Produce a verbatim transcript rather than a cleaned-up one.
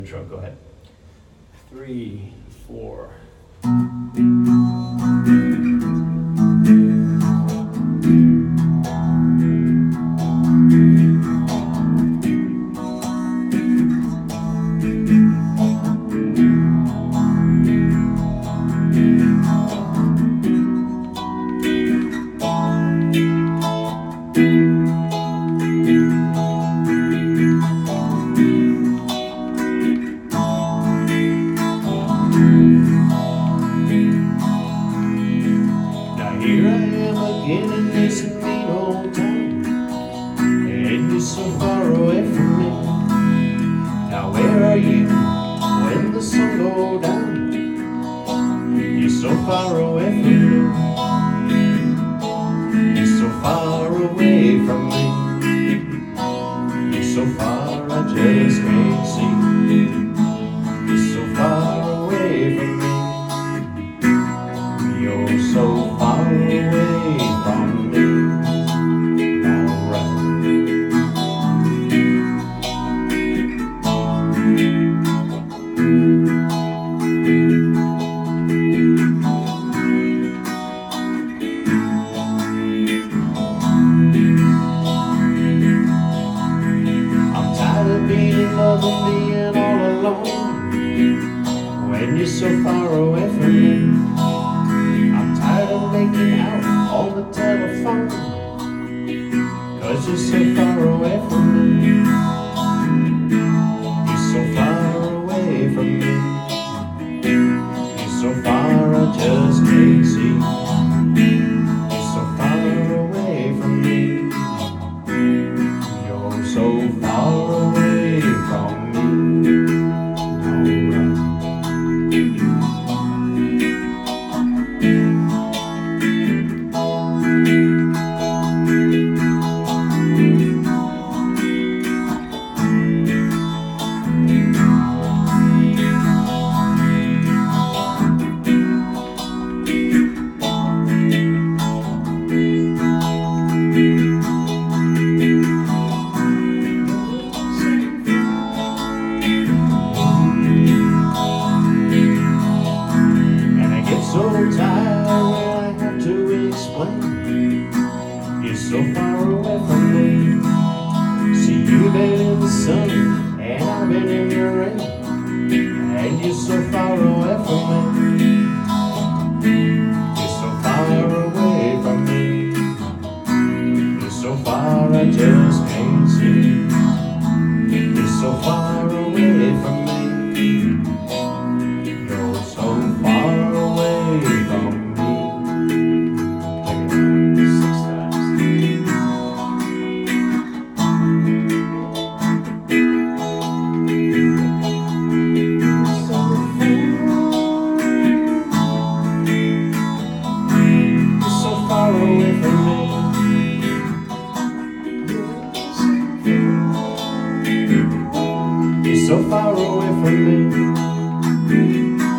Intro, go ahead. Three, four. Here I am again in this mean old town, and you're so far away from me. Now where are you when the sun goes down? You're so far away from me. You're so far away from me. You're so far I just can't see. You're so far away from me. You're so far away from me. Alright. I'm tired of being in love and being all alone when you're so far away from me. Tired of making out on the telephone, cause you're so far away from me. You're so far away from me. You're so far I just can't see. You're so far away from me. You're so far away from me. So tired when I have to explain. You're so far away from me. See, you've been in the sun and I've been in the rain, and you're so far away from me. You're so far away from me. You're so far I just can't see. You're so far away from me. You're so far away from me. Six times. You're so far away from me. You're so far away from me.